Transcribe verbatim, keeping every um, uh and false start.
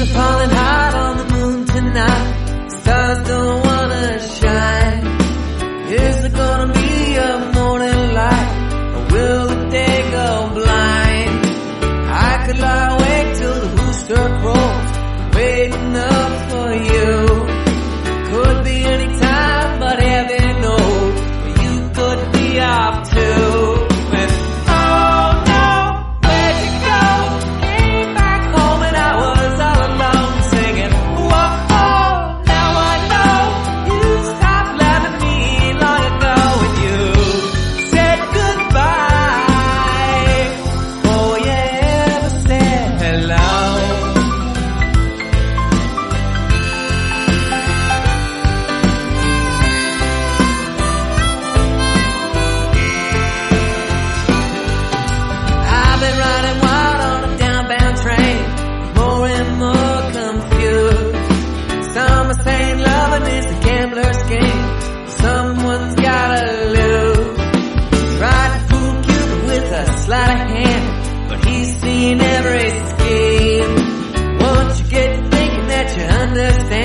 falling hard on the moon tonight. Stars don't wanna shine. Is there gonna be a morning light, or will the day go blind? I could lie awake till the rooster crows, waiting up for you. Could be any time, but heaven knows you could be off too. And oh no, where'd you go? Came back home and I was all alone singing. Whoa, oh, now I know you stopped loving me long ago when you said goodbye before you ever said hello. I've been riding wild on a downbound train, more and more confused. Some are saying loving is a gambler's game, someone's gotta lose. Tried to fool Cupid with a sleight of hand, but he's seen every scheme. Once you get thinking that you understand,